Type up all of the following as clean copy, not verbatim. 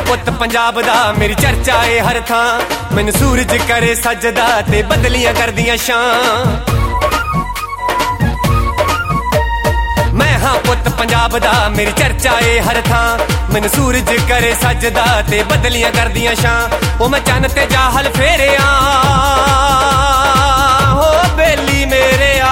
पुत पंजाब दा मेरी चर्चा है हर थां। मैनू सूरज करे सजदा ते बदलियां करदियां शां। मैं हाँ पुत पंजाब दा मेरी चर्चा है हर थां। मैनू सूरज करे सजदा ते बदलियां करदियां शां। ओ मैं चन्न ते जाहल फेरिया हो बेली मेरे आ।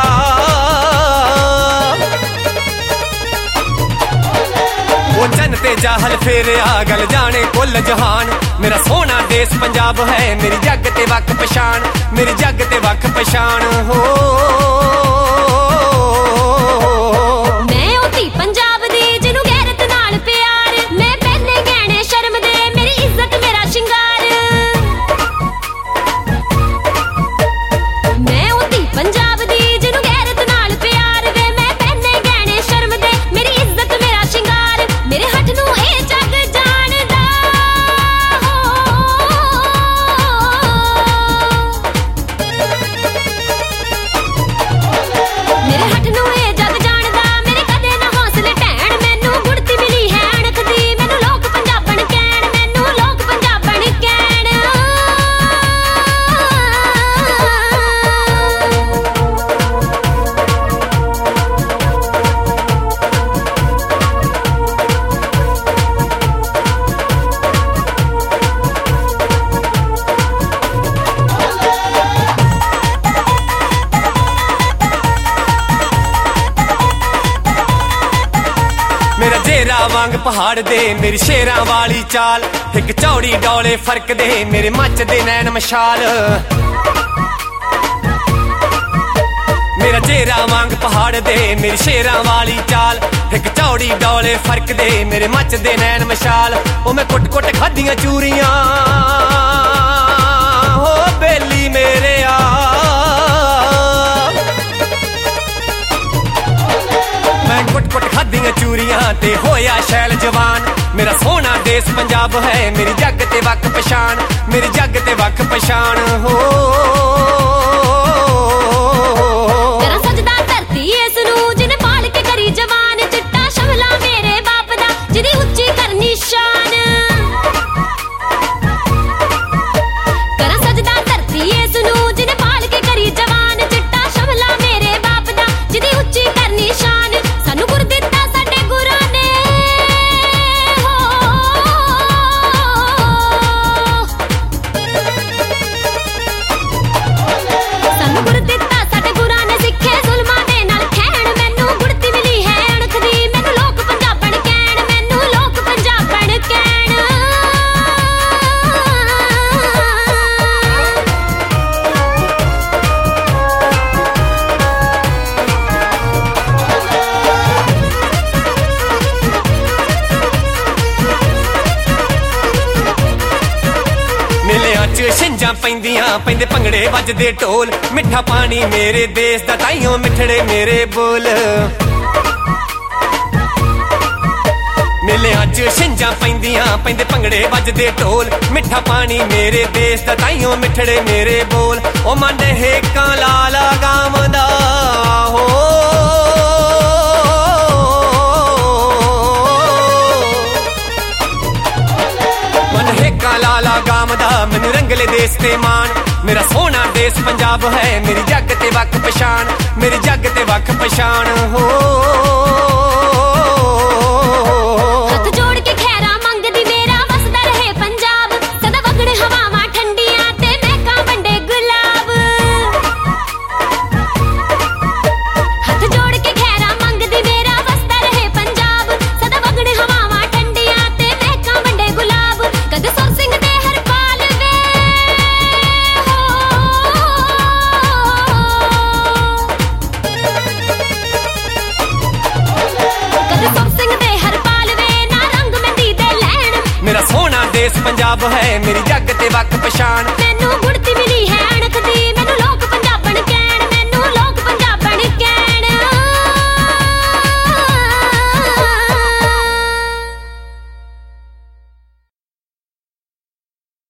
ओ चन्न ते जाहल फेरिया गल जाने कुल जहान। मेरा सोना देश पंजाब है मेरी जग ते वख पछाण। मेरी जग ते वख पछाण हो। मेरा जेरा वांग पहाड़ दे मेरी शेरां वाली चाल। एक चौड़ी डौले फर्क दे मेरे मच दे नैन मशाल। मेरा जेरा वांग पहाड़ दे मेरी शेरां वाली चाल। एक चौड़ी डौले फर्क दे मेरे मच दे नैन मशाल। ओ मैं कुट कुट खादियां चूरियां हो बेली मेरे आ। मैं कुट कुट खादियां चूरियां ते होया शैल जवान। मेरा सोना देश पंजाब है मेरी जग ते वख पछाण। मेरी जग ते वख पछाण हो। तेरा सजदा धरती इस नू जिने पाल के करी जवान। चिट्टा शमला मेरे बाप दा जिदी उच्ची करनी शान। तेरा सजदा धरती इस नू जिने पाल के करी जवान। चिट्टा शमला मेरे बाप दा जिदी उच्ची करनी शान। सानू गुर दिता साडे गुरां ने हो। सानू गुर दिता साडे गुरां ने सिखे जुल्मां दे नाल खैण। मैनू गुड़ती मिली है अणख दी मैनू लोक पंजाबण कहण। मैनू लोक पंजाबण कहण। मेलियां च छिंजां पैंदियां पैंदे भंगड़े वजदे ढोल। मिठा पानी मेरे देश दा ताइयों मिठड़े मेरे बोल। मेलियां च छिंजां पैंदियां पैंदे भंगड़े वजदे ढोल। मिठा पानी मेरे देश दा ताइयों मिठड़े मेरे बोल। ओ मन हेकां लाला गावंदा हो। मन हेकां लाला गावंदा मैनू रंगले देश ते मान। मेरा सोना देश पंजाब है मेरी जग ते वख पछाण। मेरी जग ते वख पछाण हो। हथ जोड़ के खैरा मंगदी मेरा वसदा रहे पंजाब। सदा वगण हवावां ठंडियां ते महकां बंडे गुलाब। हथ जोड़ के खैरा मंगदी मेरा वसदा रहे पंजाब। सदा वगण हवावां ठंडियां ते महकां बंडे गुलाब। कद सुर सिंह दे हरपाल वे हो। कद सुर सिंह दे हरपाल वे ना रंग मेहंदी दे लैण। मेरा सोना देश पंजाब है मेरी जग ते वख पछाण। मैनू गुड़ती